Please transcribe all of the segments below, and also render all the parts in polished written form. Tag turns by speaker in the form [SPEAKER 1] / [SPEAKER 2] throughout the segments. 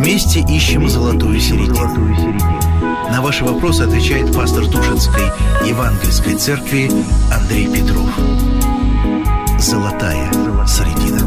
[SPEAKER 1] Вместе ищем золотую середину. На ваши вопросы отвечает пастор Тушинской Евангельской церкви Андрей Петров. Золотая середина.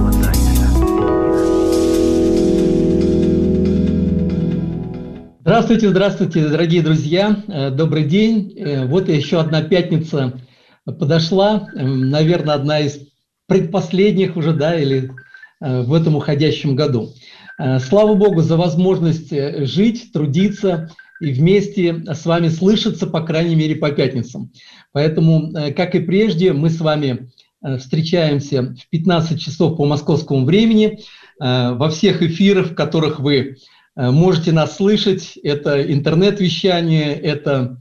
[SPEAKER 2] Здравствуйте, здравствуйте, дорогие друзья. Добрый день. Вот еще одна пятница подошла. Наверное, одна из предпоследних уже, или в этом уходящем году. Слава Богу за возможность жить, трудиться и вместе с вами слышаться, по крайней мере, по пятницам. Поэтому, как и прежде, мы с вами встречаемся в 15 часов по московскому времени во всех эфирах, в которых вы можете нас слышать. Это интернет-вещание, это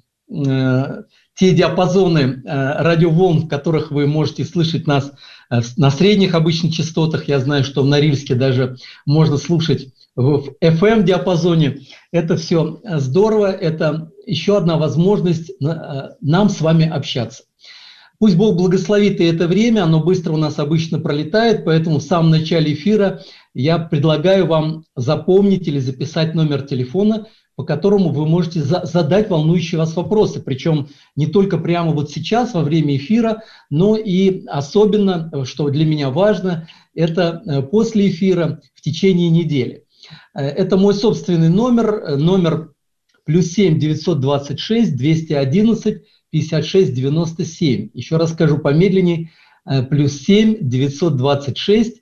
[SPEAKER 2] те диапазоны радиоволн, в которых вы можете слышать нас на средних обычных частотах. Я знаю, что в Норильске даже можно слушать в FM-диапазоне. Это все здорово, это еще одна возможность нам с вами общаться. Пусть Бог благословит и это время, оно быстро у нас обычно пролетает, поэтому в самом начале эфира я предлагаю вам запомнить или записать номер телефона, по которому вы можете задать волнующие вас вопросы. Причем не только прямо вот сейчас, во время эфира, но и особенно, что для меня важно, это после эфира в течение недели. Это мой собственный номер +7 926 211 56 97. Еще раз скажу помедленнее, +7 926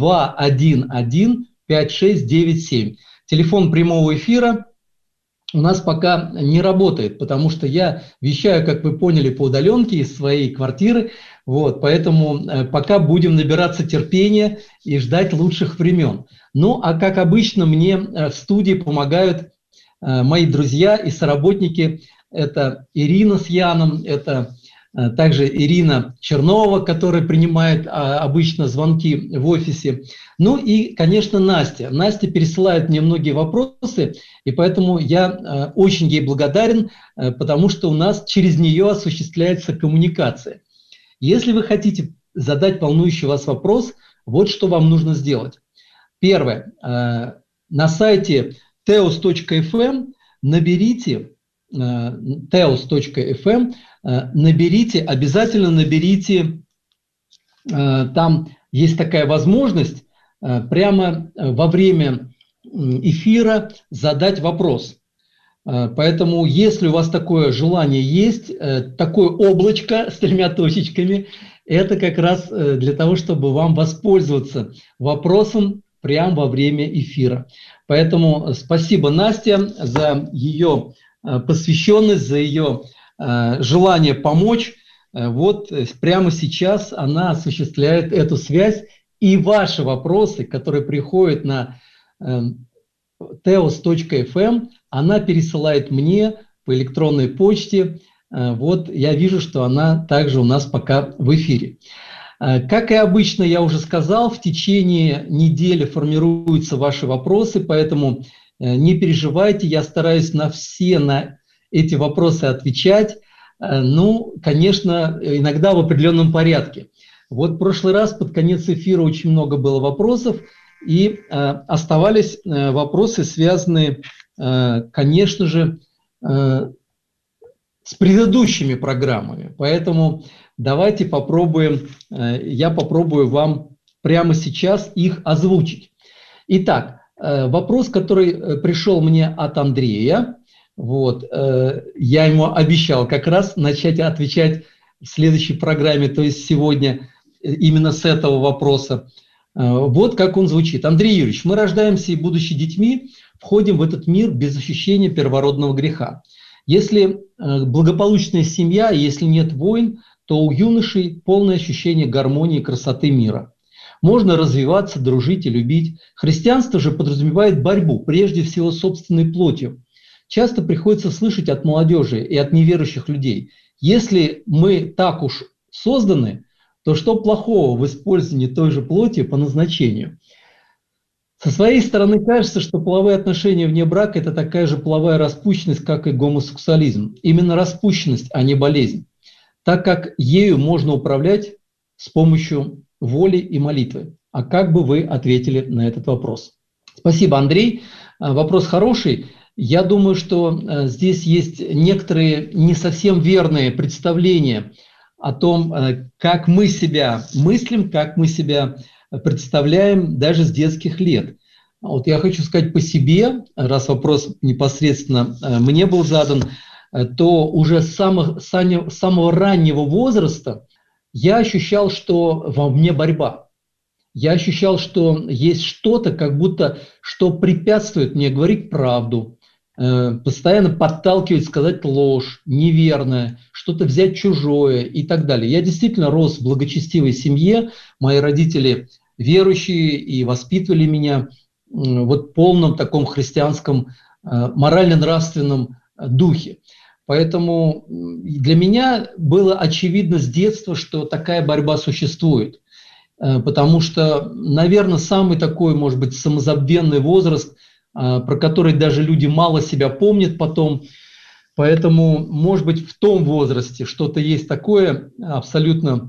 [SPEAKER 2] 211 5697. Телефон прямого эфира у нас пока не работает, потому что я вещаю, как вы поняли, по удаленке из своей квартиры. Поэтому пока будем набираться терпения и ждать лучших времен. Ну, а как обычно, мне в студии помогают мои друзья и соработники. Это Ирина с Яном, это также Ирина Чернова, которая принимает обычно звонки в офисе. Ну и, конечно, Настя. Настя пересылает мне многие вопросы, и поэтому я очень ей благодарен, потому что у нас через нее осуществляется коммуникация. Если вы хотите задать волнующий вас вопрос, вот что вам нужно сделать. Первое. На сайте teos.fm наберите teos.fm, обязательно наберите, там есть такая возможность прямо во время эфира задать вопрос. Поэтому, если у вас такое желание есть, такое облачко с 3 точечками, это как раз для того, чтобы вам воспользоваться вопросом прямо во время эфира. Поэтому спасибо, Насте, за ее посвященность, за ее желание помочь. Вот прямо сейчас она осуществляет эту связь, и ваши вопросы, которые приходят на teos.fm, она пересылает мне по электронной почте. Вот я вижу, что она также у нас пока в эфире. Как и обычно, я уже сказал, в течение недели формируются ваши вопросы, поэтому не переживайте, я стараюсь на эти вопросы отвечать. Ну, конечно, иногда в определенном порядке. Вот в прошлый раз под конец эфира очень много было вопросов, и оставались вопросы, связанные, конечно же, с предыдущими программами. Поэтому давайте попробуем, я попробую вам прямо сейчас их озвучить. Итак, вопрос, который пришел мне от Андрея, я ему обещал как раз начать отвечать в следующей программе, то есть сегодня именно с этого вопроса. Вот как он звучит. Андрей Юрьевич, мы рождаемся и, будучи детьми, входим в этот мир без ощущения первородного греха. Если благополучная семья, если нет войн, то у юношей полное ощущение гармонии и красоты мира. Можно развиваться, дружить и любить. Христианство же подразумевает борьбу, прежде всего, с собственной плотью. Часто приходится слышать от молодежи и от неверующих людей: если мы так уж созданы, то что плохого в использовании той же плоти по назначению? Со своей стороны кажется, что половые отношения вне брака – это такая же половая распущенность, как и гомосексуализм. Именно распущенность, а не болезнь, так как ею можно управлять с помощью воли и молитвы. А как бы вы ответили на этот вопрос? Спасибо, Андрей. вопрос хороший. Я думаю, что здесь есть некоторые не совсем верные представления о том, как мы себя мыслим, как мы себя представляем даже с детских лет. Вот я хочу сказать по себе, раз вопрос непосредственно мне был задан, то уже с самого раннего возраста я ощущал, что во мне борьба. Я ощущал, что есть что-то, как будто, что препятствует мне говорить правду, постоянно подталкивает сказать ложь, неверное, что-то взять чужое и так далее. Я действительно рос в благочестивой семье, мои родители верующие и воспитывали меня вот в полном таком христианском морально-нравственном духе. Поэтому для меня было очевидно с детства, что такая борьба существует. Потому что, наверное, самый такой, может быть, самозабвенный возраст, про который даже люди мало себя помнят потом. Поэтому, может быть, в том возрасте что-то есть такое абсолютно,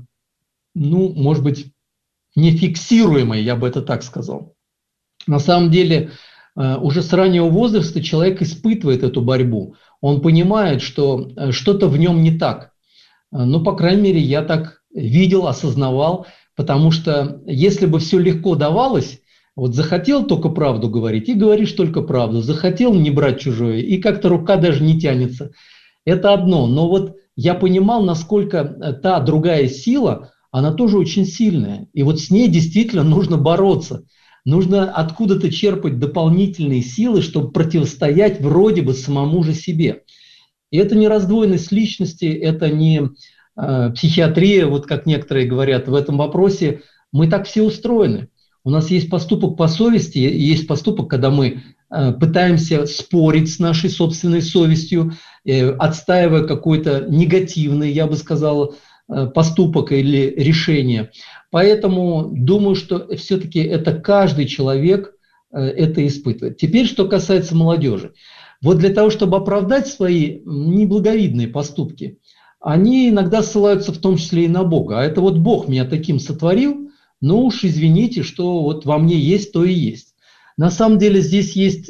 [SPEAKER 2] ну, может быть, нефиксируемое, я бы это так сказал. На самом деле, уже с раннего возраста человек испытывает эту борьбу. Он понимает, что что-то в нем не так. Ну, по крайней мере, я так видел, осознавал, потому что если бы все легко давалось, вот захотел только правду говорить и говоришь только правду, захотел не брать чужое, и как-то рука даже не тянется. Это одно. Но вот я понимал, насколько та другая сила, она тоже очень сильная. И вот с ней действительно нужно бороться. Нужно откуда-то черпать дополнительные силы, чтобы противостоять вроде бы самому же себе. И это не раздвоенность личности, это не психиатрия, вот как некоторые говорят в этом вопросе. Мы так все устроены. У нас есть поступок по совести, есть поступок, когда мы пытаемся спорить с нашей собственной совестью, отстаивая какой-то негативный, я бы сказал, поступок или решение. Поэтому думаю, что все-таки это каждый человек это испытывает. Теперь, что касается молодежи. Вот для того, чтобы оправдать свои неблаговидные поступки, они иногда ссылаются в том числе и на Бога. А это вот Бог меня таким сотворил, ну уж извините, что вот во мне есть, то и есть. На самом деле здесь есть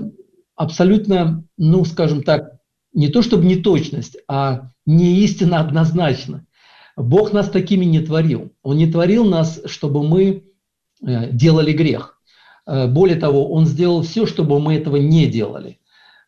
[SPEAKER 2] абсолютно, ну скажем так, не то чтобы неточность, а не истина однозначно. Бог нас такими не творил. Он не творил нас, чтобы мы делали грех. Более того, Он сделал все, чтобы мы этого не делали.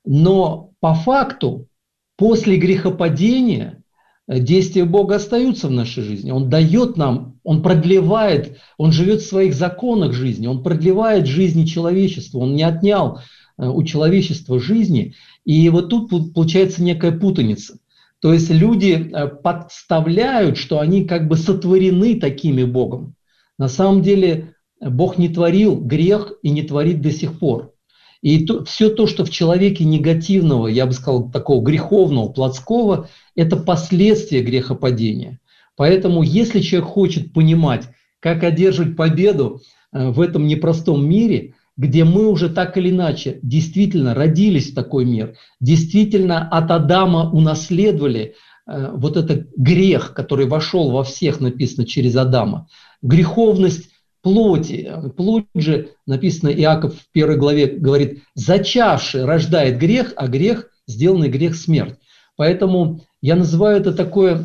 [SPEAKER 2] Но по факту, после грехопадения, действия Бога остаются в нашей жизни. Он дает нам, Он продлевает, Он живет в своих законах жизни, Он продлевает жизни человечества, Он не отнял у человечества жизни. И вот тут получается некая путаница. То есть люди подставляют, что они как бы сотворены такими Богом. На самом деле Бог не творил грех и не творит до сих пор. И все то, что в человеке негативного, я бы сказал, такого греховного, плотского, это последствия грехопадения. Поэтому если человек хочет понимать, как одерживать победу в этом непростом мире, где мы уже так или иначе действительно родились в такой мир, действительно от Адама унаследовали вот этот грех, который вошел во всех, написано, через Адама, греховность плоти. Плоть же, написано, Иаков в 1 главе говорит, зачавший рождает грех, а грех, сделанный грех, смерть. Поэтому я называю это такое,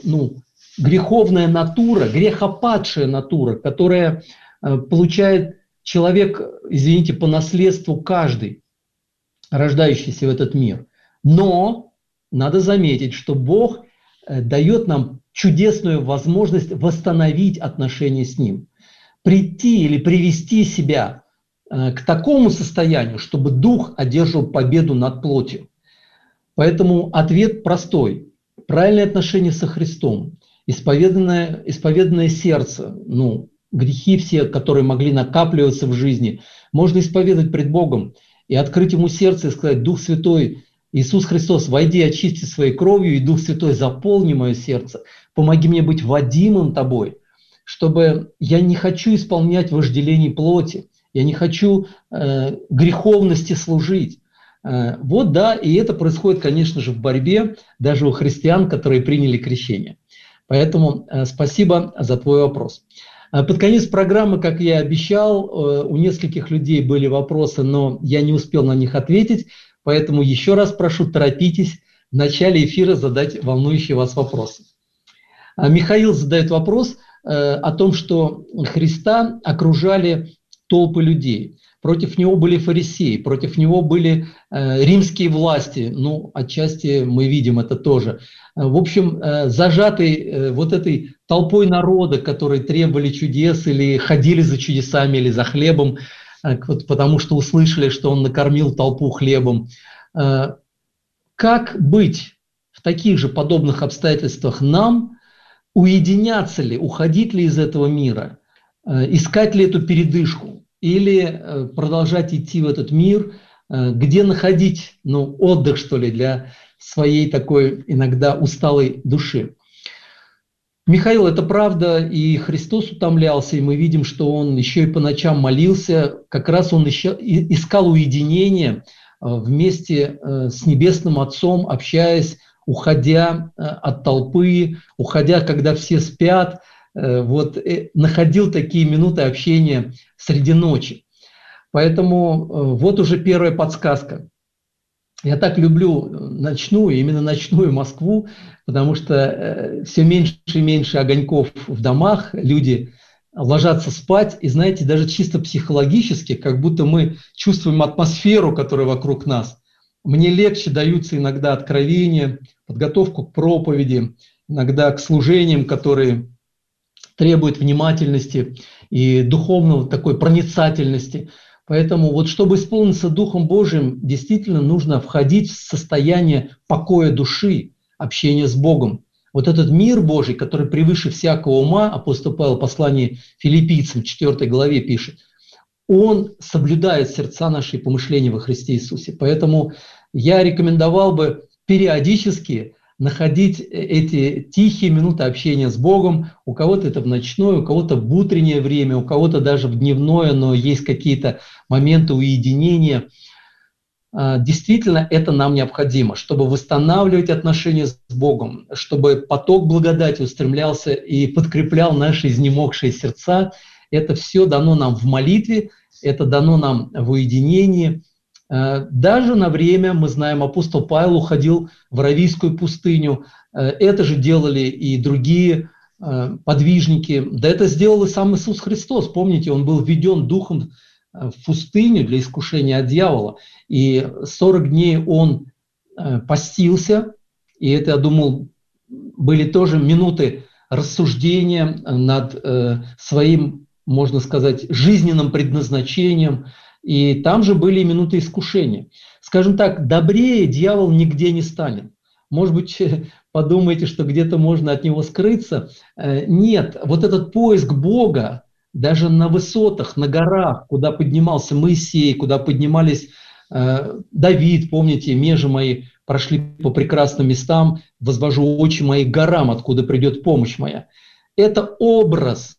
[SPEAKER 2] греховная натура, грехопадшая натура, которая получает человек, извините, по наследству каждый, рождающийся в этот мир. Но надо заметить, что Бог дает нам чудесную возможность восстановить отношения с Ним. Прийти или привести себя к такому состоянию, чтобы дух одерживал победу над плотью. Поэтому ответ простой. Правильное отношение со Христом, исповеданное сердце, грехи все, которые могли накапливаться в жизни, можно исповедать пред Богом и открыть Ему сердце и сказать: Дух Святой, Иисус Христос, войди, очисти своей кровью, и Дух Святой, заполни мое сердце, помоги мне быть водимым Тобой, чтобы я не хочу исполнять вожделений плоти, я не хочу греховности служить. Вот да, и это происходит, конечно же, в борьбе даже у христиан, которые приняли крещение. Поэтому спасибо за твой вопрос. Под конец программы, как я и обещал, у нескольких людей были вопросы, но я не успел на них ответить, поэтому еще раз прошу, торопитесь в начале эфира задать волнующие вас вопросы. Михаил задает вопрос о том, что Христа окружали толпы людей. Против него были фарисеи, против него были римские власти, ну, отчасти мы видим это тоже. В общем, зажатый вот этой толпой народа, которые требовали чудес или ходили за чудесами или за хлебом, потому что услышали, что он накормил толпу хлебом. Как быть в таких же подобных обстоятельствах нам? Уединяться ли, уходить ли из этого мира, искать ли эту передышку или продолжать идти в этот мир, где находить, отдых, что ли, для своей такой иногда усталой души. Михаил, это правда, и Христос утомлялся, и мы видим, что Он еще и по ночам молился, как раз Он искал уединение вместе с Небесным Отцом, общаясь, уходя от толпы, уходя, когда все спят, находил такие минуты общения среди ночи. Поэтому вот уже первая подсказка. Я так люблю именно ночную Москву, потому что все меньше и меньше огоньков в домах, люди ложатся спать, и знаете, даже чисто психологически, как будто мы чувствуем атмосферу, которая вокруг нас. Мне легче даются иногда откровения, подготовку к проповеди, иногда к служениям, которые требуют внимательности и духовной такой проницательности. Поэтому вот чтобы исполниться Духом Божиим, действительно нужно входить в состояние покоя души, общения с Богом. Вот этот мир Божий, который превыше всякого ума, апостол Павел в послании Филиппийцам 4 главе пишет, он соблюдает сердца наши и помышления во Христе Иисусе. Поэтому я рекомендовал бы периодически находить эти тихие минуты общения с Богом. У кого-то это в ночное, у кого-то в утреннее время, у кого-то даже в дневное, но есть какие-то моменты уединения. Действительно, это нам необходимо, чтобы восстанавливать отношения с Богом, чтобы поток благодати устремлялся и подкреплял наши изнемогшие сердца. Это все дано нам в молитве, это дано нам в уединении. Даже на время, мы знаем, апостол Павел уходил в Аравийскую пустыню. Это же делали и другие подвижники. Да это сделал и сам Иисус Христос. Помните, он был введен духом в пустыню для искушения от дьявола. И 40 дней он постился. И это, я думал, были тоже минуты рассуждения над своим, можно сказать, жизненным предназначением. И там же были минуты искушения. Скажем так, добрее дьявол нигде не станет. Может быть, подумаете, что где-то можно от него скрыться. Нет, вот этот поиск Бога, даже на высотах, на горах, куда поднимался Моисей, куда поднимались Давид, помните, межи мои прошли по прекрасным местам, возвожу очи мои к горам, откуда придет помощь моя. Это образ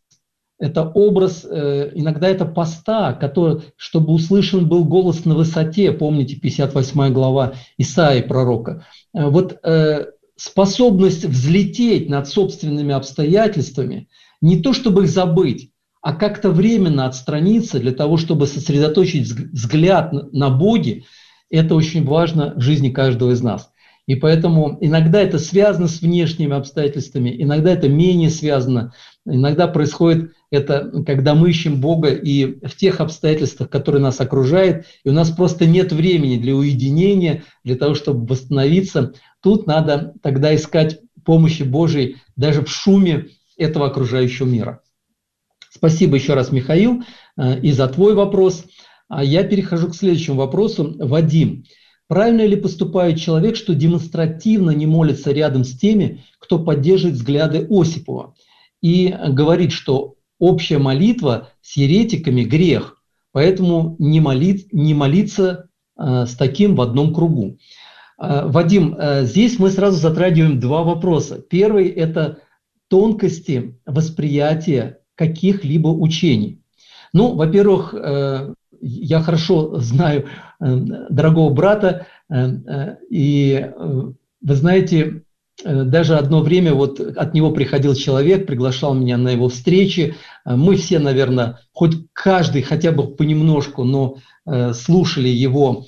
[SPEAKER 2] иногда это поста, чтобы услышан был голос на высоте, помните, 58 глава Исаии пророка. Вот способность взлететь над собственными обстоятельствами, не то чтобы их забыть, а как-то временно отстраниться для того, чтобы сосредоточить взгляд на Боге, это очень важно в жизни каждого из нас. И поэтому иногда это связано с внешними обстоятельствами, иногда это менее связано, иногда происходит это, когда мы ищем Бога и в тех обстоятельствах, которые нас окружают, и у нас просто нет времени для уединения, для того, чтобы восстановиться. Тут надо тогда искать помощи Божией даже в шуме этого окружающего мира. Спасибо еще раз, Михаил, и за твой вопрос. А я перехожу к следующему вопросу. Вадим. Правильно ли поступает человек, что демонстративно не молится рядом с теми, кто поддерживает взгляды Осипова, и говорит, что общая молитва с еретиками – грех, поэтому не молиться с таким в одном кругу? Вадим, здесь мы сразу затрагиваем два вопроса. Первый – это тонкости восприятия каких-либо учений. Ну, во-первых, я хорошо знаю дорогого брата, и вы знаете, даже одно время вот от него приходил человек, приглашал меня на его встречи. Мы все, наверное, хоть каждый хотя бы понемножку, но слушали его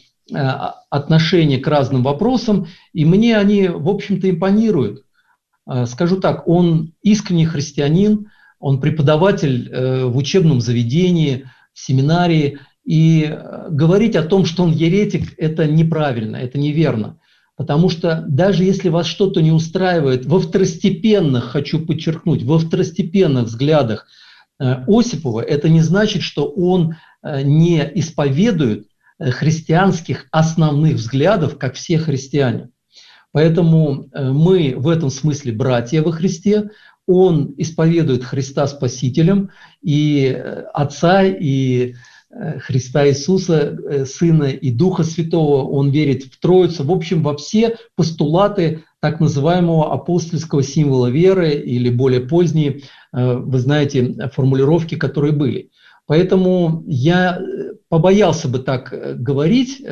[SPEAKER 2] отношение к разным вопросам, и мне они, в общем-то, импонируют. Скажу так, он искренний христианин, он преподаватель в учебном заведении, в семинарии, и говорить о том, что он еретик, это неправильно, это неверно. Потому что даже если вас что-то не устраивает во второстепенных, хочу подчеркнуть, во второстепенных взглядах Осипова, это не значит, что он не исповедует христианских основных взглядов, как все христиане. Поэтому мы в этом смысле братья во Христе. Он исповедует Христа Спасителем, и Отца, и Христа Иисуса, Сына и Духа Святого. Он верит в Троицу. В общем, во все постулаты так называемого апостольского символа веры, или более поздние, вы знаете, формулировки, которые были. Поэтому я побоялся бы так говорить.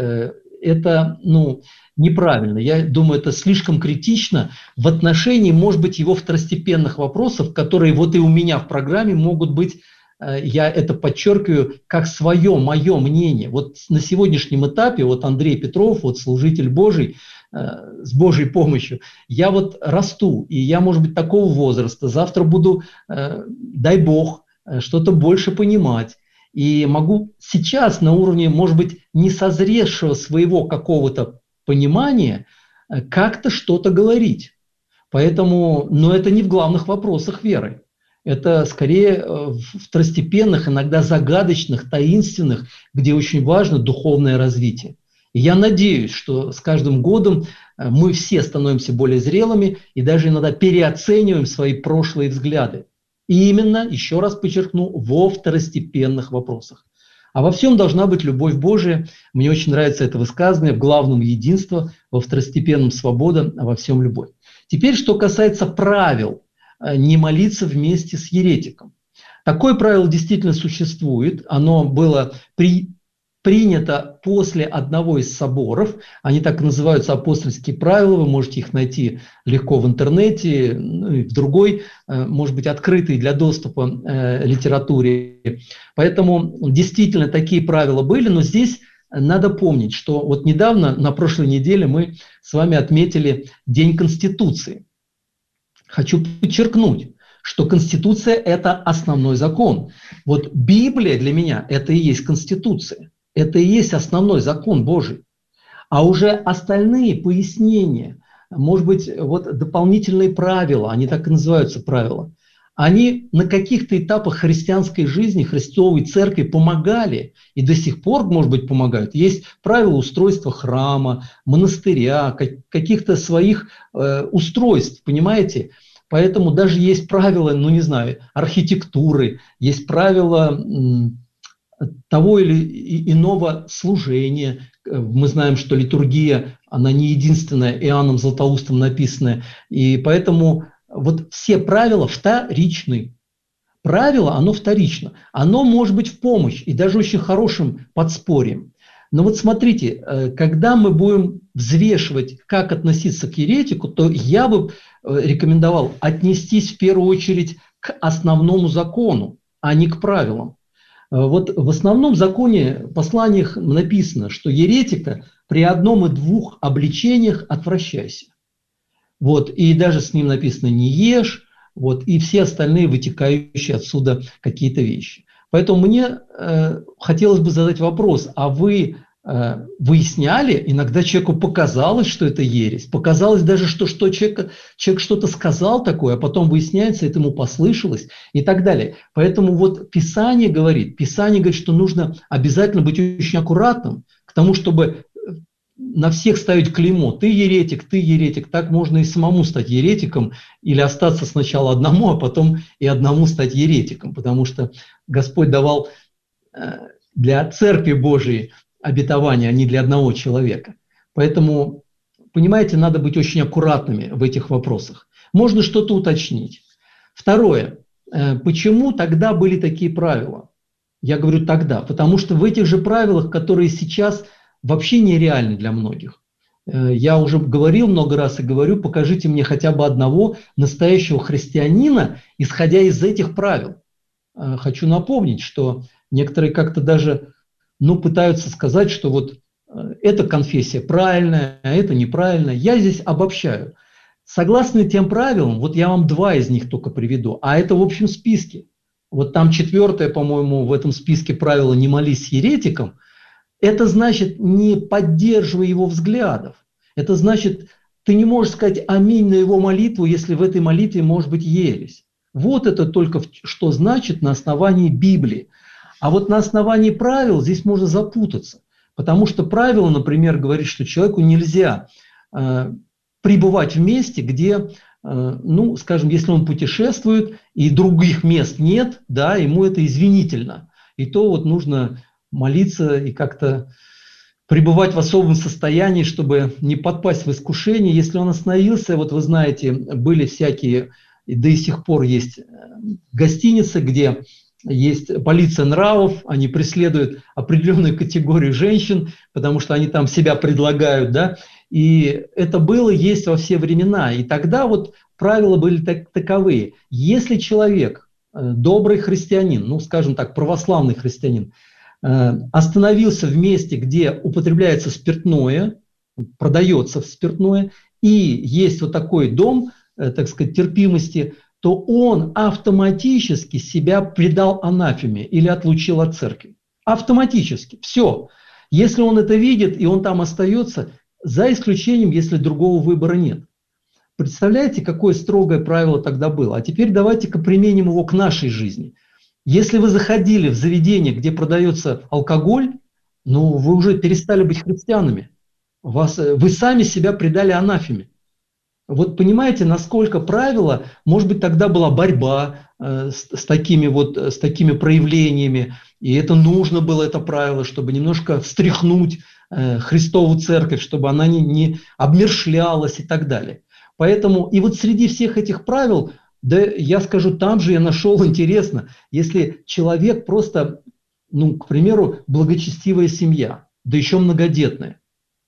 [SPEAKER 2] Это, неправильно. Я думаю, это слишком критично в отношении, может быть, его второстепенных вопросов, которые вот и у меня в программе могут быть, я это подчеркиваю, как свое, мое мнение. Вот на сегодняшнем этапе, вот Андрей Петров, вот служитель Божий, с Божьей помощью, я вот расту, и я, может быть, такого возраста, завтра буду, дай Бог, что-то больше понимать. И могу сейчас на уровне, может быть, несозревшего своего какого-то понимания как-то что-то говорить. Поэтому, но это не в главных вопросах веры. Это скорее в второстепенных, иногда загадочных, таинственных, где очень важно духовное развитие. И я надеюсь, что с каждым годом мы все становимся более зрелыми и даже иногда переоцениваем свои прошлые взгляды. И именно, еще раз подчеркну, во второстепенных вопросах. А во всем должна быть любовь Божия. Мне очень нравится это высказывание: в главном единство, во второстепенном свобода, а во всем любовь. Теперь, что касается правил не молиться вместе с еретиком. Такое правило действительно существует. Оно было принято после одного из соборов. Они так и называются, апостольские правила. Вы можете их найти легко в интернете, в другой, может быть, открытой для доступа литературе. Поэтому действительно такие правила были, но здесь надо помнить, что вот недавно, на прошлой неделе, мы с вами отметили День Конституции. Хочу подчеркнуть, что Конституция – это основной закон. Вот Библия для меня – это и есть Конституция. Это и есть основной закон Божий. А уже остальные пояснения, может быть, вот дополнительные правила, они так и называются правила, они на каких-то этапах христианской жизни, Христовой Церкви помогали и до сих пор, может быть, помогают. Есть правила устройства храма, монастыря, каких-то своих устройств, понимаете? Поэтому даже есть правила, архитектуры, есть правила того или иного служения. Мы знаем, что литургия, она не единственная, Иоанном Златоустом написанная. И поэтому вот все правила вторичны. Правило, оно вторично. Оно может быть в помощь и даже очень хорошим подспорьем. Но вот смотрите, когда мы будем взвешивать, как относиться к еретику, то я бы рекомендовал отнестись в первую очередь к основному закону, а не к правилам. Вот в основном законе, посланиях написано, что еретика при одном и двух обличениях отвращайся. Вот, и даже с ним написано «не ешь», вот, и все остальные вытекающие отсюда какие-то вещи. Поэтому мне хотелось бы задать вопрос: а вы выясняли, иногда человеку показалось, что это ересь, показалось даже, что человек что-то сказал такое, а потом выясняется, это ему послышалось и так далее. Поэтому вот Писание говорит, что нужно обязательно быть очень аккуратным к тому, чтобы на всех ставить клеймо: ты еретик, так можно и самому стать еретиком или остаться сначала одному, а потом и одному стать еретиком, потому что Господь давал для Церкви Божией обетование, а не для одного человека. Поэтому, понимаете, надо быть очень аккуратными в этих вопросах. Можно что-то уточнить. Второе. Почему тогда были такие правила? Я говорю тогда, потому что в этих же правилах, которые сейчас вообще нереальны для многих. Я уже говорил много раз и говорю, покажите мне хотя бы одного настоящего христианина, исходя из этих правил. Хочу напомнить, что некоторые как-то даже пытаются сказать, что вот эта конфессия правильная, а это неправильная. Я здесь обобщаю. Согласно тем правилам, вот я вам два из них только приведу, а это в общем списке. Вот там 4-е, по-моему, в этом списке правило «не молись с еретиком». Это значит, не поддерживай его взглядов. Это значит, ты не можешь сказать аминь на его молитву, если в этой молитве может быть ересь. Вот это только что значит на основании Библии. А вот на основании правил здесь можно запутаться. Потому что правило, например, говорит, что человеку нельзя пребывать в месте, где, скажем, если он путешествует и других мест нет, да, ему это извинительно. И то вот нужно молиться и как-то пребывать в особом состоянии, чтобы не подпасть в искушение. Если он остановился, вот вы знаете, были всякие, да и до сих пор есть гостиницы, где есть полиция нравов, они преследуют определенную категорию женщин, потому что они там себя предлагают, да, и это было, есть во все времена. И тогда вот правила были таковые. Если человек, добрый христианин, скажем так, православный христианин, остановился в месте, где употребляется спиртное, продается спиртное, и есть вот такой дом, так сказать, терпимости, то он автоматически себя предал анафеме или отлучил от церкви. Автоматически. Все. Если он это видит, и он там остается, за исключением, если другого выбора нет. Представляете, какое строгое правило тогда было? А теперь давайте-ка применим его к нашей жизни. Если вы заходили в заведение, где продается алкоголь, вы уже перестали быть христианами. Вы сами себя предали анафеме. Вот понимаете, насколько правило, может быть, тогда была борьба с такими проявлениями, и это нужно было, это правило, чтобы немножко встряхнуть Христову церковь, чтобы она не обмершлялась и так далее. Поэтому и вот среди всех этих правил, да я скажу, там же я нашел интересно, если человек просто, к примеру, благочестивая семья, да еще многодетная,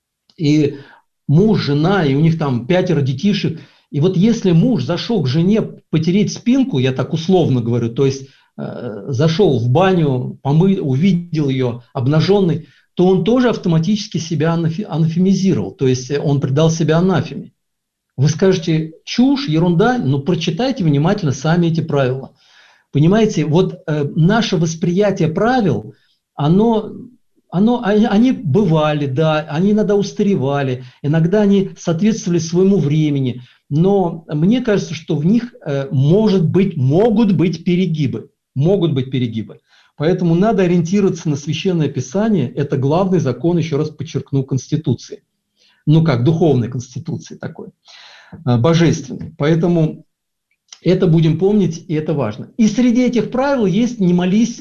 [SPEAKER 2] и муж, жена, и у них там 5 детишек. И вот если муж зашел к жене потереть спинку, я так условно говорю, то есть зашел в баню, увидел ее обнаженной, то он тоже автоматически себя анафемизировал, то есть он предал себя анафеме. Вы скажете, чушь, ерунда, но прочитайте внимательно сами эти правила. Понимаете, вот наше восприятие правил, они бывали, да, они иногда устаревали, иногда они соответствовали своему времени, но мне кажется, что в них могут быть перегибы. Поэтому надо ориентироваться на Священное Писание, это главный закон, еще раз подчеркну, Конституции. Духовной Конституции такой, божественной. Поэтому это будем помнить, и это важно. И среди этих правил есть «не молись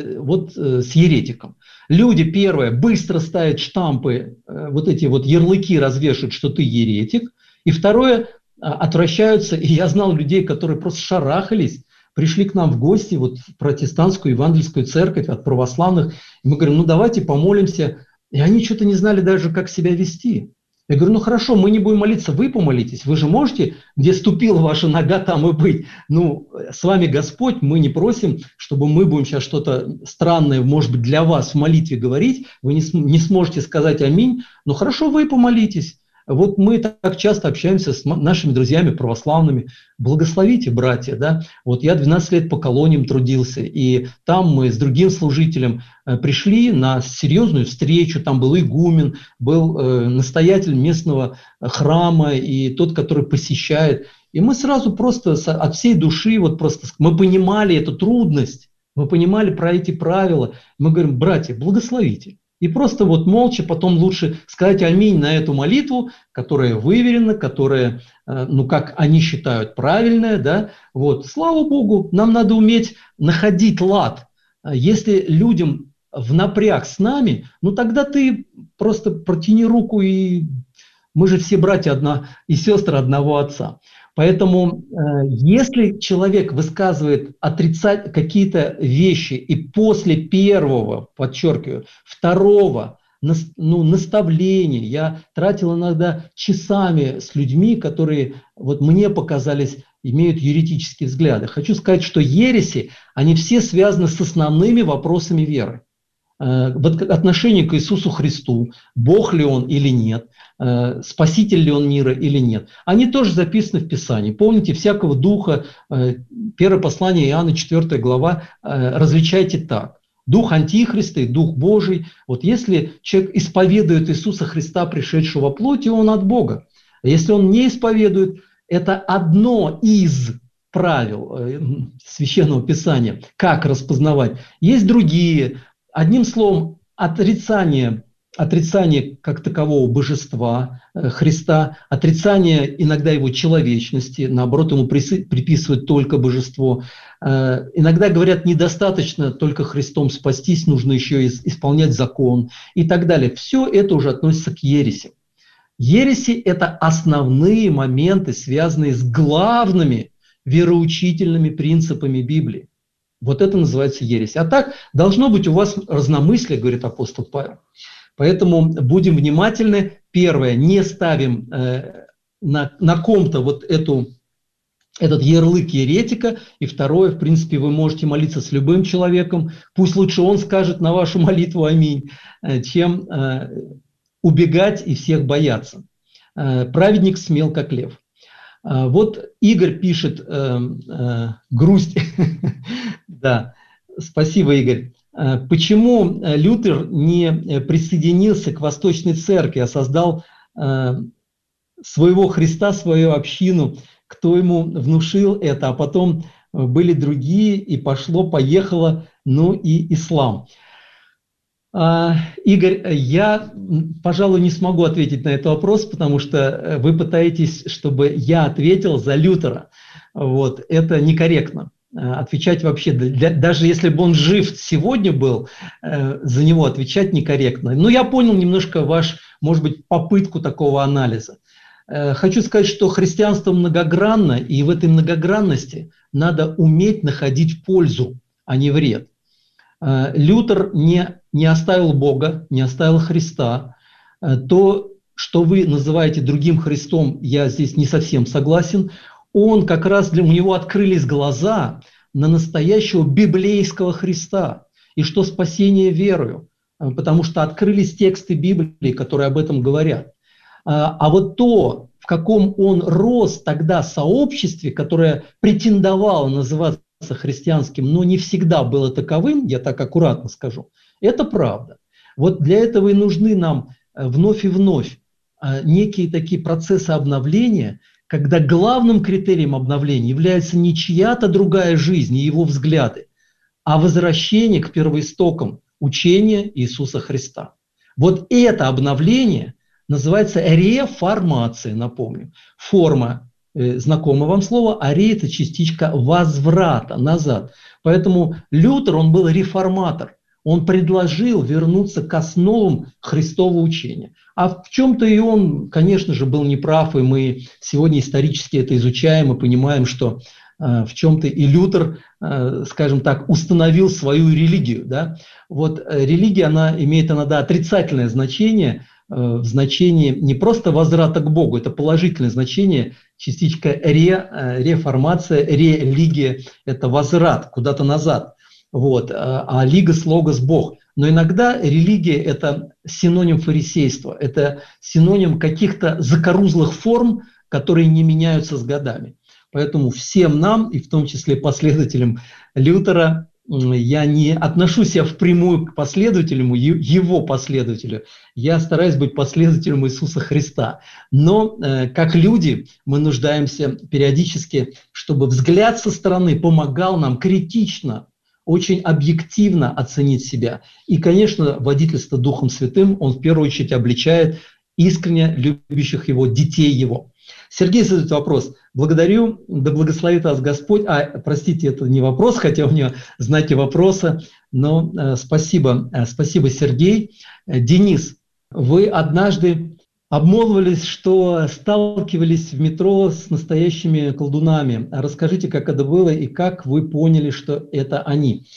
[SPEAKER 2] с еретиком». Люди, первое, быстро ставят штампы, эти ярлыки развешивают, что ты еретик. И второе, отвращаются, и я знал людей, которые просто шарахались, пришли к нам в гости в протестантскую евангельскую церковь от православных. И мы говорим, давайте помолимся. И они что-то не знали даже, как себя вести. Я говорю, хорошо, мы не будем молиться, вы помолитесь. Вы же можете, где ступила ваша нога, там и быть. С вами Господь, мы не просим, чтобы мы будем сейчас что-то странное, может быть, для вас в молитве говорить. Вы не сможете сказать аминь, но хорошо, вы помолитесь. Вот мы так часто общаемся с нашими друзьями православными. Благословите, братья, да. Вот я 12 лет по колониям трудился, и там мы с другим служителем пришли на серьезную встречу. Там был игумен, был настоятель местного храма и тот, который посещает. И мы сразу просто от всей души, мы понимали эту трудность, мы понимали про эти правила. Мы говорим, братья, благословите. И просто молча потом лучше сказать аминь на эту молитву, которая выверена, которая, как они считают, правильная, да. Слава Богу, нам надо уметь находить лад. Если людям в напряг с нами, тогда ты просто протяни руку, и мы же все братья и сестры одного отца. Поэтому, если человек высказывает отрицать какие-то вещи, и после первого, подчеркиваю, второго наставления, я тратил иногда часами с людьми, которые вот мне показались, имеют еретические взгляды. Хочу сказать, что ереси, они все связаны с основными вопросами веры. Отношение к Иисусу Христу, Бог ли Он или нет, спаситель ли Он мира или нет. Они тоже записаны в Писании. Помните, всякого духа, первое послание Иоанна, 4 глава, различайте так. Дух Антихриста и Дух Божий. Вот если человек исповедует Иисуса Христа, пришедшего во плоти, он от Бога. А если он не исповедует, это одно из правил Священного Писания. Как распознавать? Есть другие. Одним словом, отрицание как такового божества Христа, отрицание иногда его человечности, наоборот, ему приписывают только божество. Иногда говорят, недостаточно только Христом спастись, нужно еще исполнять закон и так далее. Все это уже относится к ереси. Ереси – это основные моменты, связанные с главными вероучительными принципами Библии. Вот это называется ересь. А так должно быть у вас разномыслие, говорит апостол Павел. Поэтому будем внимательны. Первое, не ставим на ком-то вот этот ярлык еретика. И второе, в принципе, вы можете молиться с любым человеком. Пусть лучше он скажет на вашу молитву «Аминь», чем убегать и всех бояться. Праведник смел, как лев. Вот Игорь пишет, грусть. Да, спасибо, Игорь. Почему Лютер не присоединился к Восточной Церкви, а создал своего Христа, свою общину? Кто ему внушил это? А потом были другие, и пошло-поехало, ну и ислам. Игорь, я, пожалуй, не смогу ответить на этот вопрос, потому что вы пытаетесь, чтобы я ответил за Лютера. Вот, это некорректно. Отвечать вообще, даже если бы он жив сегодня был, за него отвечать некорректно. Но я понял немножко может быть, попытку такого анализа. Хочу сказать, что христианство многогранно, и в этой многогранности надо уметь находить пользу, а не вред. Лютер не оставил Бога, не оставил Христа. То, что вы называете другим Христом, я здесь не совсем согласен. Он как раз у него открылись глаза на настоящего библейского Христа, и что спасение верою, потому что открылись тексты Библии, которые об этом говорят. А вот то, в каком он рос тогда в сообществе, которое претендовало называться христианским, но не всегда было таковым, я так аккуратно скажу, это правда. Вот для этого и нужны нам вновь и вновь некие такие процессы обновления, когда главным критерием обновления является не чья-то другая жизнь и его взгляды, а возвращение к первоистокам учения Иисуса Христа. Вот это обновление называется реформация, напомню. Форма, знакомое вам слово, а ре – это частичка возврата назад. Поэтому Лютер, он был реформатор. Он предложил вернуться к основам Христового учения. А в чем-то и он, конечно же, был неправ, и мы сегодня исторически это изучаем и понимаем, что в чем-то и Лютер, скажем так, установил свою религию. Да? Вот религия, она имеет иногда отрицательное значение, в значении не просто возврата к Богу, это положительное значение, частичка реформация, религия – это возврат куда-то назад. Вот, а лигос, логос – Бог. Но иногда религия – это синоним фарисейства, это синоним каких-то закорузлых форм, которые не меняются с годами. Поэтому всем нам, и в том числе последователям Лютера, я не отношу себя впрямую к последователю, его последователю. Я стараюсь быть последователем Иисуса Христа. Но как люди мы нуждаемся периодически, чтобы взгляд со стороны помогал нам критично, очень объективно оценить себя. И, конечно, водительство Духом Святым, он в первую очередь обличает искренне любящих его, детей его. Сергей задает вопрос. Благодарю, да благословит вас Господь. Простите, это не вопрос, хотя у него знаки вопроса, но спасибо, Сергей. Денис, вы однажды обмолвались, что сталкивались в метро с настоящими колдунами. Расскажите, как это было и как вы поняли, что это они.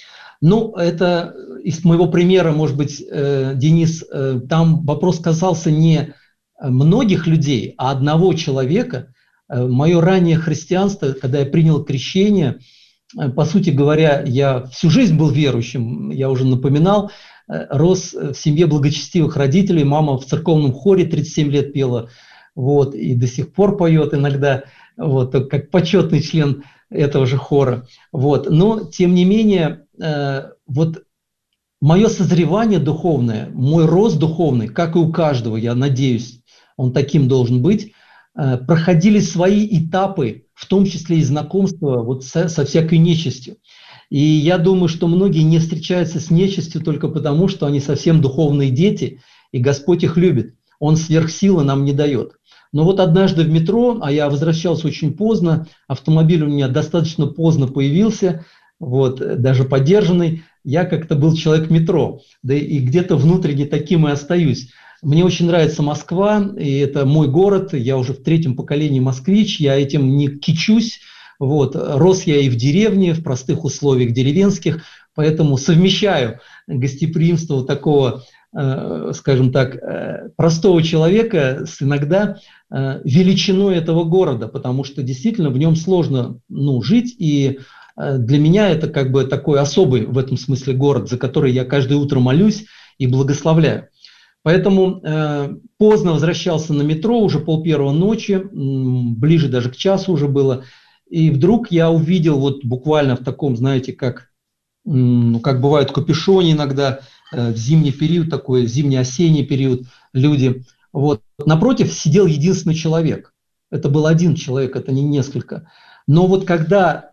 [SPEAKER 2] Ну, это из моего примера, может быть, Денис, там вопрос касался не многих людей, а одного человека. Мое раннее христианство, когда я принял крещение, по сути говоря, я всю жизнь был верующим, я уже напоминал, рос в семье благочестивых родителей, мама в церковном хоре 37 лет пела, вот, и до сих пор поет иногда, вот, как почетный член этого же хора. Вот. Но, тем не менее, вот мое созревание духовное, мой рост духовный, как и у каждого, я надеюсь, он таким должен быть, проходили свои этапы, в том числе и знакомства вот со всякой нечистью. И я думаю, что многие не встречаются с нечистью только потому, что они совсем духовные дети, и Господь их любит. Он сверхсилы нам не дает. Но вот однажды в метро, а я возвращался очень поздно, автомобиль у меня достаточно поздно появился, вот, даже подержанный, я как-то был человек метро, да и где-то внутренне таким и остаюсь. Мне очень нравится Москва, и это мой город, я уже в 3-м поколении москвич, я этим не кичусь, вот, рос я и в деревне, в простых условиях деревенских, поэтому совмещаю гостеприимство такого, скажем так, простого человека с иногда величиной этого города, потому что действительно в нем сложно жить, и для меня это как бы такой особый в этом смысле город, за который я каждое утро молюсь и благословляю. Поэтому поздно возвращался на метро, уже 12:30 ночи, ближе даже к часу уже было, и вдруг я увидел вот буквально в таком, знаете, как бывают капюшоне иногда, в зимний период, такой зимний-осенний период люди. Вот. Напротив сидел единственный человек. Это был один человек, это не несколько. Но вот когда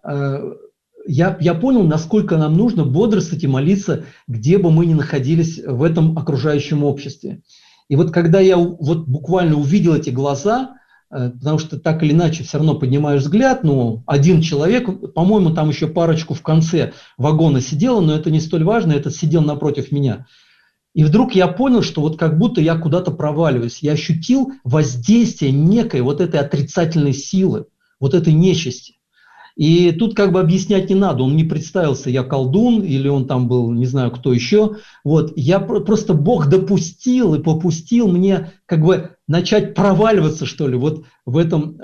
[SPEAKER 2] я понял, насколько нам нужно бодрствовать и молиться, где бы мы ни находились в этом окружающем обществе. И вот когда я вот буквально увидел эти глаза, потому что так или иначе все равно поднимаешь взгляд, один человек, по-моему, там еще парочку в конце вагона сидела, но это не столь важно, этот сидел напротив меня. И вдруг я понял, что вот как будто я куда-то проваливаюсь. Я ощутил воздействие некой вот этой отрицательной силы, вот этой нечисти. И тут как бы объяснять не надо, он не представился, я колдун, или он там был, не знаю, кто еще. Вот, я просто Бог допустил и попустил мне как бы начать проваливаться, что ли, вот в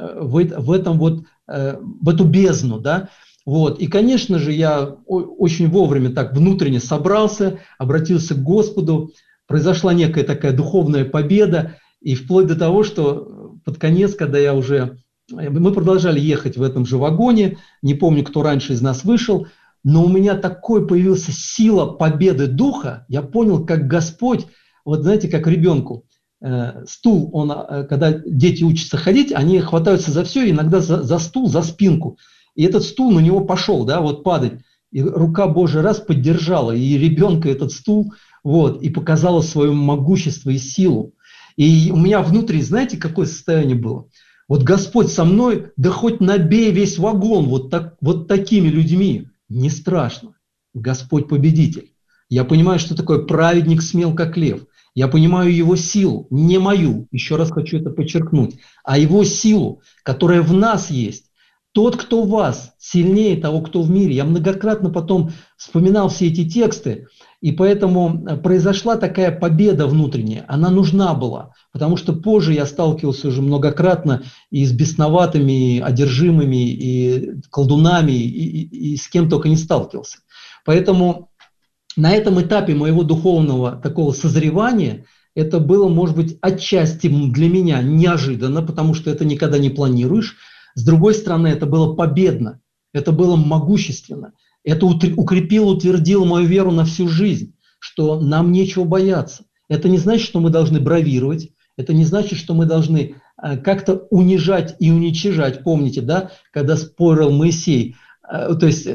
[SPEAKER 2] эту бездну, да. Вот. И, конечно же, я очень вовремя так внутренне собрался, обратился к Господу, произошла некая такая духовная победа, и вплоть до того, что под конец, когда мы продолжали ехать в этом же вагоне, не помню, кто раньше из нас вышел, но у меня такой появилась сила победы духа, я понял, как Господь, вот знаете, как ребенку, стул, когда дети учатся ходить, они хватаются за все, иногда за стул, за спинку, и этот стул на него пошел, да, вот падать, и рука Божия раз поддержала, и ребенка этот стул, вот, и показала свое могущество и силу. И у меня внутри, знаете, какое состояние было? Вот Господь со мной, да хоть набей весь вагон вот такими людьми. Не страшно. Господь победитель. Я понимаю, что такое праведник смел, как лев. Я понимаю его силу, не мою, еще раз хочу это подчеркнуть, а его силу, которая в нас есть. Тот, кто в вас, сильнее того, кто в мире. Я многократно потом вспоминал все эти тексты, и поэтому произошла такая победа внутренняя. Она нужна была, потому что позже я сталкивался уже многократно и с бесноватыми, и одержимыми, и колдунами, и с кем только не сталкивался. Поэтому на этом этапе моего духовного такого созревания это было, может быть, отчасти для меня неожиданно, потому что это никогда не планируешь. С другой стороны, это было победно, это было могущественно. Это укрепило, утвердило мою веру на всю жизнь, что нам нечего бояться. Это не значит, что мы должны бравировать, это не значит, что мы должны как-то унижать и уничижать. Помните, да, когда спорил Моисей, то есть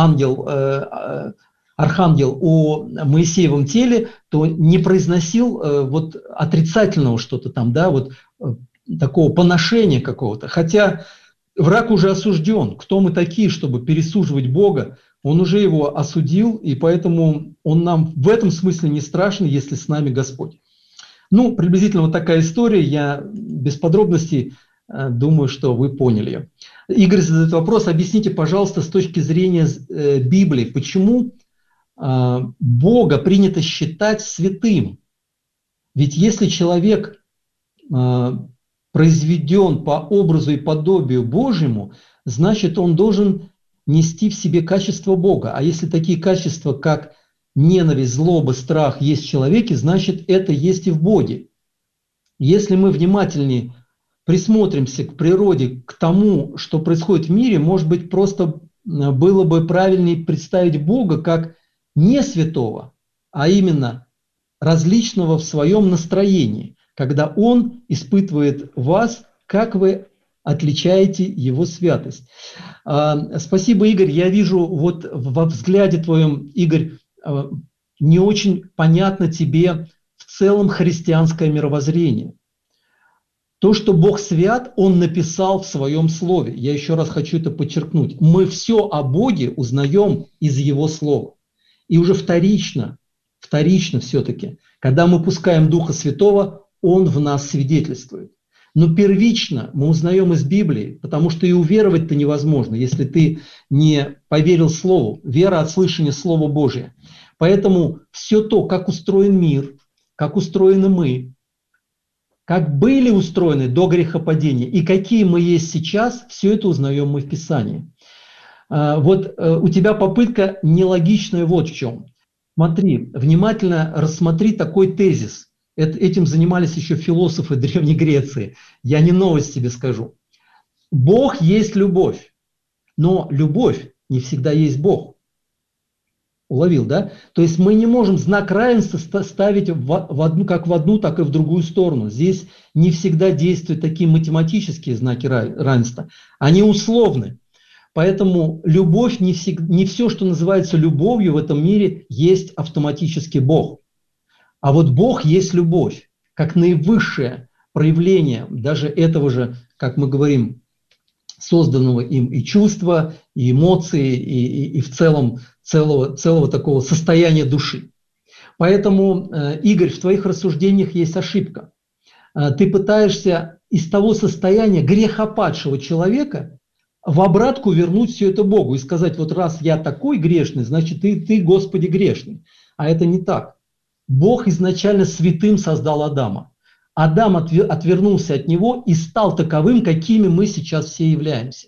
[SPEAKER 2] архангел о Моисеевом теле, то не произносил вот отрицательного что-то там, да, вот такого поношения какого-то. Хотя враг уже осужден. Кто мы такие, чтобы пересуживать Бога? Он уже его осудил, и поэтому он нам в этом смысле не страшен, если с нами Господь. Приблизительно вот такая история. Я без подробностей думаю, что вы поняли ее. Игорь задает вопрос. Объясните, пожалуйста, с точки зрения Библии, почему Бога принято считать святым. Ведь если человек произведен по образу и подобию Божьему, значит, он должен нести в себе качество Бога. А если такие качества, как ненависть, злоба, страх есть в человеке, значит, это есть и в Боге. Если мы внимательнее присмотримся к природе, к тому, что происходит в мире, может быть, просто было бы правильнее представить Бога как не святого, а именно различного в своем настроении, когда Он испытывает вас, как вы отличаете Его святость. Спасибо, Игорь. Я вижу вот во взгляде твоем, Игорь, не очень понятно тебе в целом христианское мировоззрение. То, что Бог свят, Он написал в Своем Слове. Я еще раз хочу это подчеркнуть. Мы все о Боге узнаем из Его Слова. И уже вторично все-таки, когда мы пускаем Духа Святого, Он в нас свидетельствует. Но первично мы узнаем из Библии, потому что и уверовать-то невозможно, если ты не поверил Слову. Вера от слышания Слова Божия. Поэтому все то, как устроен мир, как устроены мы, как были устроены до грехопадения и какие мы есть сейчас, все это узнаем мы в Писании. Вот у тебя попытка нелогичная вот в чем. Смотри, внимательно рассмотри такой тезис. Этим занимались еще философы Древней Греции. Я не новость тебе скажу. Бог есть любовь, но любовь не всегда есть Бог. Уловил, да? То есть мы не можем знак равенства ставить как в одну, так и в другую сторону. Здесь не всегда действуют такие математические знаки равенства. Они условны. Поэтому любовь, не все, что называется любовью в этом мире, есть автоматически Бог. А вот Бог есть любовь, как наивысшее проявление даже этого же, как мы говорим, созданного им и чувства, и эмоции, и в целом целого такого состояния души. Поэтому, Игорь, в твоих рассуждениях есть ошибка. Ты пытаешься из того состояния грехопадшего человека в обратку вернуть все это Богу и сказать, вот раз я такой грешный, значит ты, Господи, грешный. А это не так. Бог изначально святым создал Адама. Адам отвернулся от него и стал таковым, какими мы сейчас все являемся.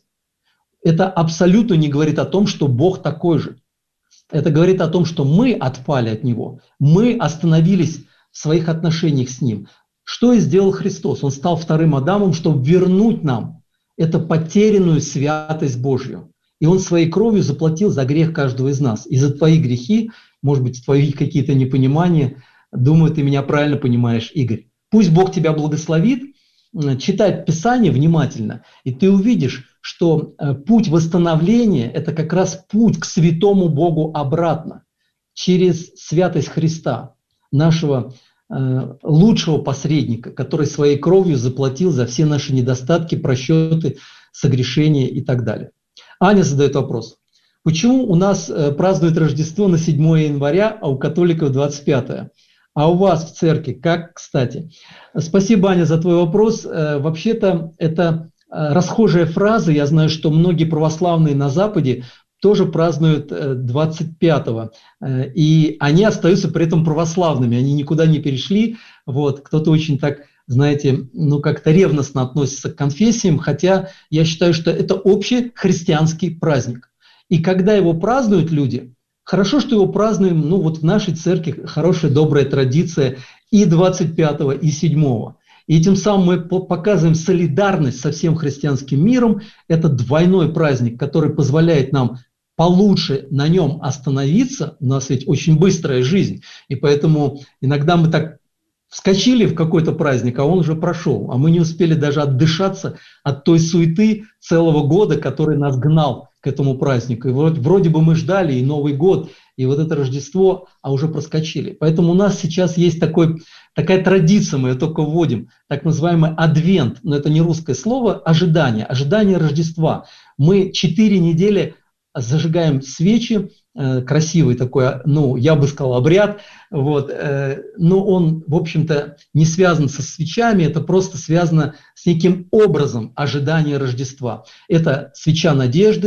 [SPEAKER 2] Это абсолютно не говорит о том, что Бог такой же. Это говорит о том, что мы отпали от Него. Мы остановились в своих отношениях с Ним. Что и сделал Христос? Он стал вторым Адамом, чтобы вернуть нам эту потерянную святость Божью. И Он своей кровью заплатил за грех каждого из нас. И за твои грехи, может быть, твои какие-то непонимания, думаю, ты меня правильно понимаешь, Игорь. Пусть Бог тебя благословит, читай Писание внимательно, и ты увидишь, что путь восстановления – это как раз путь к святому Богу обратно, через святость Христа, нашего лучшего посредника, который своей кровью заплатил за все наши недостатки, просчеты, согрешения и так далее. Аня задает вопрос. Почему у нас празднуют Рождество на 7 января, а у католиков 25? А у вас в церкви как, кстати? Спасибо, Аня, за твой вопрос. Вообще-то это расхожая фраза. Я знаю, что многие православные на Западе тоже празднуют 25-го. И они остаются при этом православными. Они никуда не перешли. Вот. Кто-то очень так, знаете, как-то ревностно относится к конфессиям, хотя я считаю, что это общий христианский праздник. И когда его празднуют люди, хорошо, что его празднуем, в нашей церкви хорошая, добрая традиция и 25-го, и 7-го. И тем самым мы показываем солидарность со всем христианским миром. Это двойной праздник, который позволяет нам получше на нем остановиться. У нас ведь очень быстрая жизнь, и поэтому иногда мы так вскочили в какой-то праздник, а он уже прошел, а мы не успели даже отдышаться от той суеты целого года, который нас гнал к этому празднику. И вроде бы мы ждали и Новый год, и вот это Рождество, а уже проскочили. Поэтому у нас сейчас есть такая традиция, мы ее только вводим, так называемый адвент, но это не русское слово, ожидание Рождества. Мы 4 недели зажигаем свечи, красивый такой, я бы сказал, обряд, но он, в общем-то, не связан со свечами, это просто связано с неким образом ожидания Рождества. Это свеча надежды,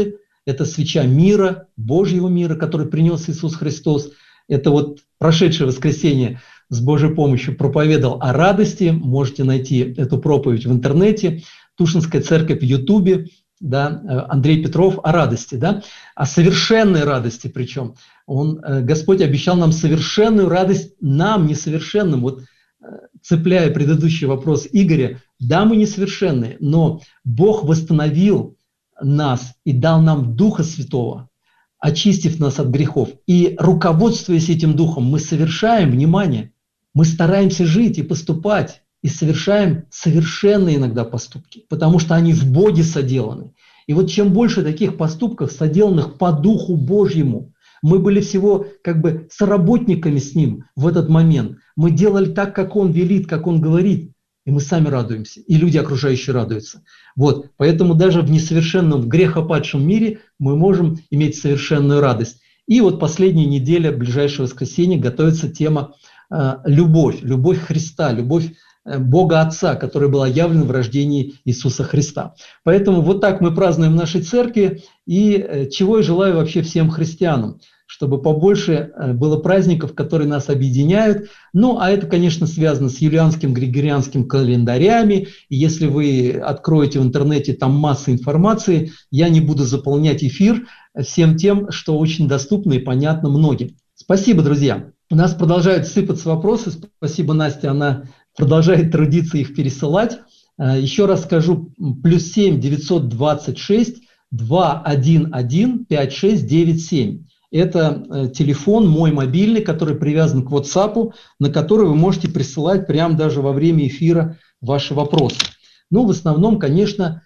[SPEAKER 2] это свеча мира, Божьего мира, который принес Иисус Христос. Это вот прошедшее воскресенье с Божьей помощью проповедовал о радости. Можете найти эту проповедь в интернете. Тушинская церковь в Ютубе, да, Андрей Петров о радости, да, о совершенной радости причем. Господь обещал нам совершенную радость, нам, несовершенным. Вот цепляя предыдущий вопрос Игоря, да, мы несовершенные, но Бог восстановил нас и дал нам Духа Святого, очистив нас от грехов. И руководствуясь этим Духом, мы совершаем, внимание, мы стараемся жить и поступать, и совершаем совершенные иногда поступки, потому что они в Боге соделаны. И вот чем больше таких поступков, соделанных по Духу Божьему, мы были всего как бы соработниками с Ним в этот момент. Мы делали так, как Он велит, как Он говорит, и мы сами радуемся, и люди окружающие радуются. Вот, поэтому даже в несовершенном, в грехопадшем мире мы можем иметь совершенную радость. И вот последняя неделя, ближайшее воскресенье, готовится тема любовь, любовь Христа, любовь Бога Отца, которая была явлена в рождении Иисуса Христа. Поэтому вот так мы празднуем в нашей церкви, и чего я желаю вообще всем христианам, чтобы побольше было праздников, которые нас объединяют. Ну, а это, конечно, связано с юлианским, григорианским календарями. И если вы откроете в интернете, там масса информации, я не буду заполнять эфир всем тем, что очень доступно и понятно многим. Спасибо, друзья. У нас продолжают сыпаться вопросы. Спасибо, Настя, она продолжает трудиться их пересылать. Еще раз скажу, +7 926 211 5697. Это телефон мой мобильный, который привязан к WhatsApp, на который вы можете присылать прямо даже во время эфира ваши вопросы. Ну, в основном, конечно,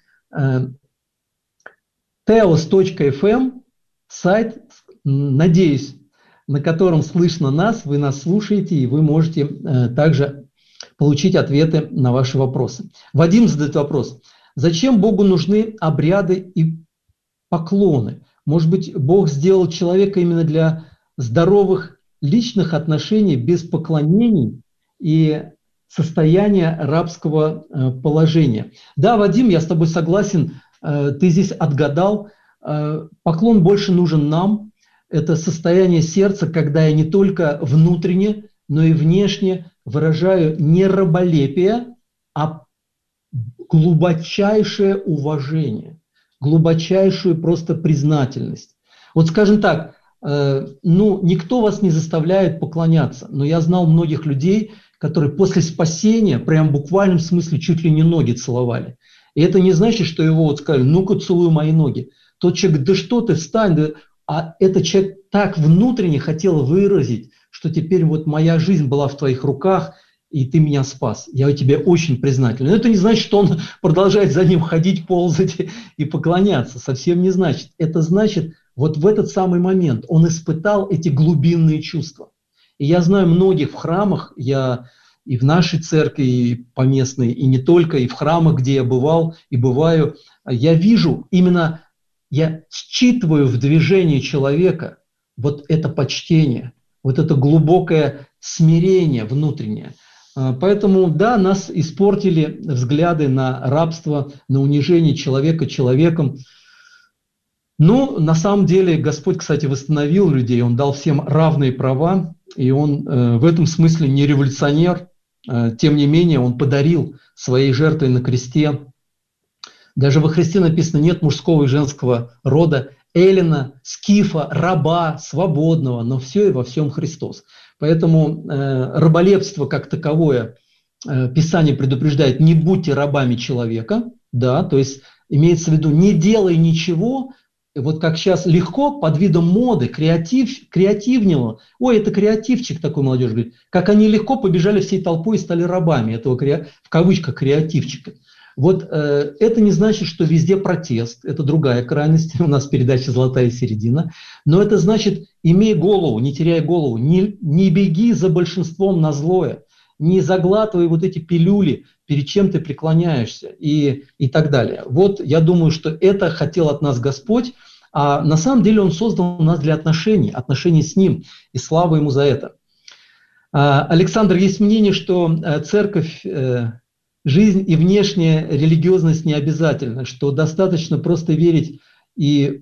[SPEAKER 2] teos.fm, сайт, надеюсь, на котором слышно нас, вы нас слушаете, и вы можете также получить ответы на ваши вопросы. Вадим задает вопрос. Зачем Богу нужны обряды и поклоны? Может быть, Бог сделал человека именно для здоровых личных отношений, без поклонений и состояния рабского положения. Да, Вадим, я с тобой согласен, ты здесь отгадал. Поклон больше нужен нам. Это состояние сердца, когда я не только внутренне, но и внешне выражаю не раболепие, а глубочайшее уважение, глубочайшую просто признательность. Вот скажем так, никто вас не заставляет поклоняться, но я знал многих людей, которые после спасения, прям в буквальном смысле, чуть ли не ноги целовали. И это не значит, что его вот сказали, ну-ка целуй мои ноги. Тот человек, да что ты, встань, да... А этот человек так внутренне хотел выразить, что теперь вот моя жизнь была в твоих руках, и ты меня спас. Я тебе очень признателен. Но это не значит, что он продолжает за ним ходить, ползать и поклоняться. Совсем не значит. Это значит, вот в этот самый момент он испытал эти глубинные чувства. И я знаю многих в храмах, я и в нашей церкви, и поместной, и не только, и в храмах, где я бывал и бываю, я вижу именно... Я считываю в движении человека вот это почтение, вот это глубокое смирение внутреннее. Поэтому, да, нас испортили взгляды на рабство, на унижение человека человеком. Но на самом деле Господь, кстати, восстановил людей, Он дал всем равные права, и Он в этом смысле не революционер. Тем не менее, Он подарил своей жертвой на кресте. Даже во Христе написано, нет мужского и женского рода, эллина, скифа, раба, свободного, но все и во всем Христос. Поэтому раболепство как таковое Писание предупреждает, не будьте рабами человека, да, то есть имеется в виду, не делай ничего, вот как сейчас легко под видом моды, креативнего, ой, это креативчик такой, молодежь говорит, как они легко побежали всей толпой и стали рабами этого, в кавычках, креативчика. Вот это не значит, что везде протест, это другая крайность, у нас передача «Золотая середина», но это значит, имей голову, не теряй голову, не беги за большинством на злое, не заглатывай вот эти пилюли, перед чем ты преклоняешься и так далее. Вот я думаю, что это хотел от нас Господь, а на самом деле Он создал нас для отношений с Ним, и слава Ему за это. Александр, есть мнение, что церковь... Жизнь и внешняя религиозность не обязательно, что достаточно просто верить и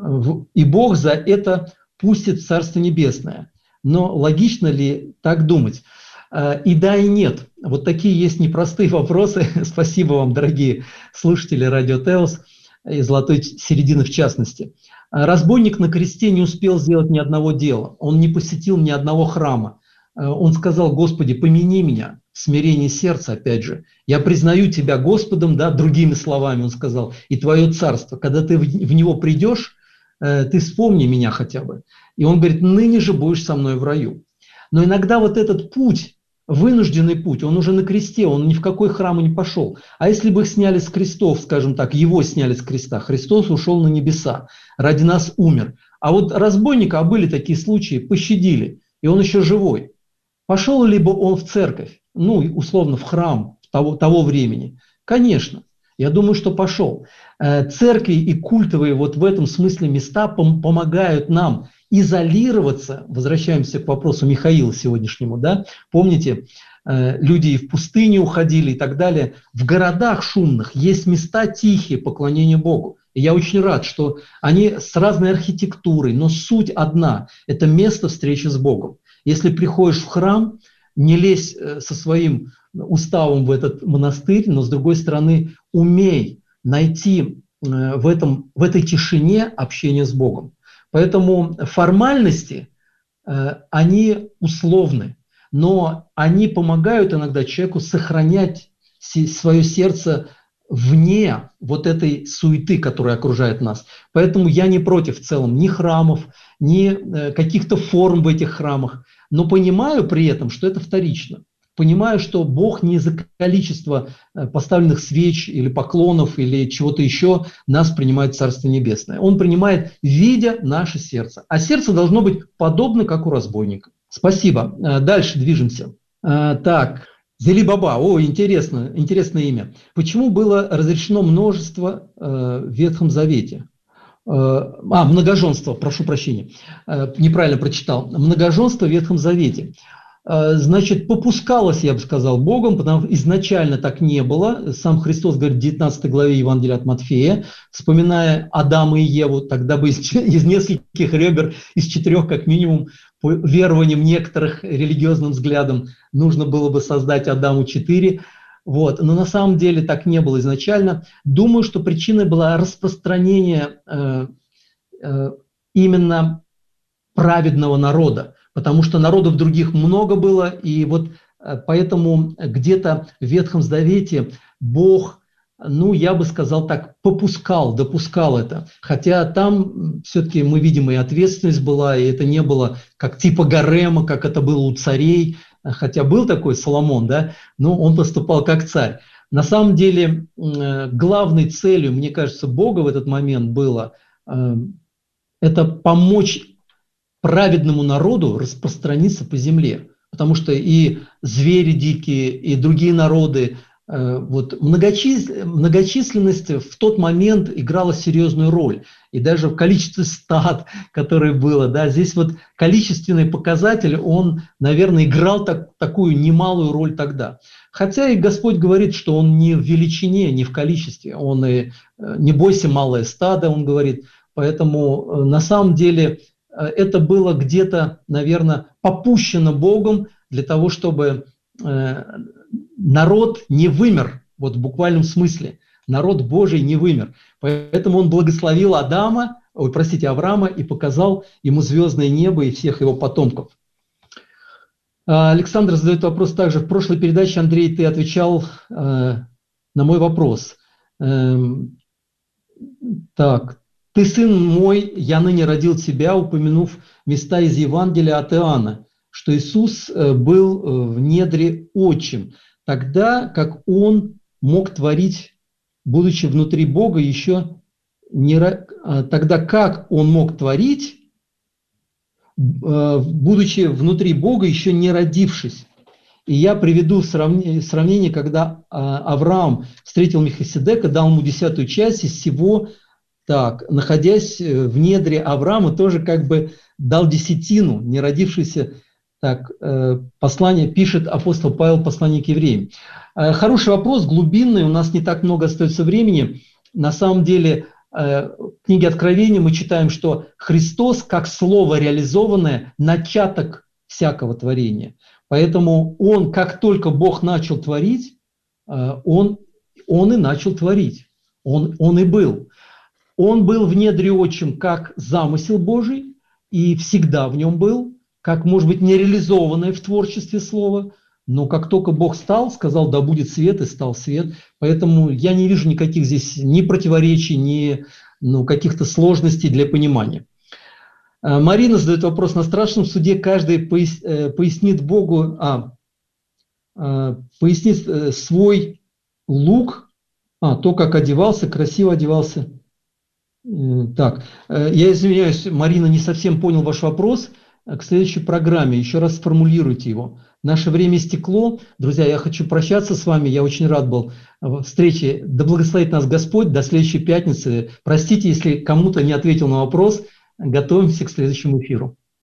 [SPEAKER 2] и Бог за это пустит в Царство Небесное. Но логично ли так думать? И да, и нет. Вот такие есть непростые вопросы. Спасибо вам, дорогие слушатели Радио Теос и Золотой середины в частности. Разбойник на кресте не успел сделать ни одного дела. Он не посетил ни одного храма. Он сказал: Господи, помяни меня, смирение сердца, опять же. Я признаю Тебя Господом, да, другими словами он сказал, и Твое царство. Когда ты в него придешь, ты вспомни меня хотя бы. И он говорит: ныне же будешь со мной в раю. Но иногда вот этот путь, вынужденный путь, он уже на кресте, он ни в какой храм не пошел. А если бы их сняли с крестов, скажем так, его сняли с креста, Христос ушел на небеса, ради нас умер. А вот разбойника, а были такие случаи, пощадили, и он еще живой. Пошел ли бы он в церковь, ну, условно, в храм того времени? Конечно, я думаю, что пошел. Церкви и культовые вот в этом смысле места помогают нам изолироваться. Возвращаемся к вопросу Михаила сегодняшнему, да? Помните, люди и в пустыне уходили и так далее. В городах шумных есть места тихие поклонения Богу. И я очень рад, что они с разной архитектурой, но суть одна – это место встречи с Богом. Если приходишь в храм, не лезь со своим уставом в этот монастырь, но с другой стороны умей найти в этой тишине общение с Богом. Поэтому формальности, они условны, но они помогают иногда человеку сохранять свое сердце вне вот этой суеты, которая окружает нас. Поэтому я не против в целом ни храмов, ни каких-то форм в этих храмах, но понимаю при этом, что это вторично. Понимаю, что Бог не из-за количества поставленных свеч или поклонов или чего-то еще нас принимает в Царство Небесное. Он принимает, видя наше сердце. А сердце должно быть подобно, как у разбойника. Спасибо. Дальше движемся. Так, Зели Баба. О, интересное имя. Почему было разрешено множество в Ветхом Завете? Многоженство, прошу прощения. Неправильно прочитал. Многоженство в Ветхом Завете. Значит, попускалось, я бы сказал, Богом, потому что изначально так не было. Сам Христос говорит в 19 главе Евангелия от Матфея, вспоминая Адама и Еву, тогда бы из нескольких ребер, из 4 как минимум, по верованиям некоторых, религиозным взглядам, нужно было бы создать Адаму 4. Вот. Но на самом деле так не было изначально. Думаю, что причиной было распространение именно праведного народа. Потому что народов других много было, и вот поэтому где-то в Ветхом Завете Бог, ну, я бы сказал так, допускал это. Хотя там все-таки мы видим и ответственность была, и это не было как типа гарема, как это было у царей, хотя был такой Соломон, да, но он поступал как царь. На самом деле главной целью, мне кажется, Бога в этот момент было это помочь праведному народу распространиться по земле, потому что и звери дикие, и другие народы, вот многочисленность в тот момент играла серьезную роль, и даже в количестве стад, которое было, да, здесь вот количественный показатель, он, наверное, играл такую немалую роль тогда. Хотя и Господь говорит, что Он не в величине, не в количестве, Он и не бойся малое стадо, Он говорит, поэтому на самом деле это было где-то, наверное, попущено Богом для того, чтобы народ не вымер, вот в буквальном смысле, народ Божий не вымер. Поэтому он благословил Авраама и показал ему звездное небо и всех его потомков. Александр задает вопрос также. В прошлой передаче, Андрей, ты отвечал на мой вопрос. Так. «Ты, сын мой, я ныне родил тебя», упомянув места из Евангелия от Иоанна, что Иисус был в недре отчим, тогда как Он мог творить, будучи внутри Бога, еще не... Тогда как Он мог творить, будучи внутри Бога, еще не родившись. И я приведу сравнение, когда Авраам встретил Мелхиседека, дал ему 10-ю часть из всего. Так, находясь в недре Авраама, тоже как бы дал десятину, не родившийся. Так, послание пишет апостол Павел, послание к евреям. Хороший вопрос, глубинный, у нас не так много остается времени. На самом деле в книге Откровения мы читаем, что Христос, как Слово реализованное, начаток всякого творения. Поэтому Он, как только Бог начал творить, Он и начал творить. Он и был. Он был в недре отчим как замысел Божий, и всегда в нем был, как, может быть, нереализованное в творчестве слово, но как только Бог сказал, да будет свет, и стал свет. Поэтому я не вижу никаких здесь ни противоречий, ни каких-то сложностей для понимания. Марина задает вопрос: на страшном суде каждый пояснит Богу, пояснит свой лук, то, как одевался, красиво одевался. Так, я извиняюсь, Марина, не совсем понял ваш вопрос. К следующей программе еще раз сформулируйте его. Наше время истекло. Друзья, я хочу прощаться с вами. Я очень рад был встрече. Да благословит нас Господь. До следующей пятницы. Простите, если кому-то не ответил на вопрос. Готовимся к следующему эфиру.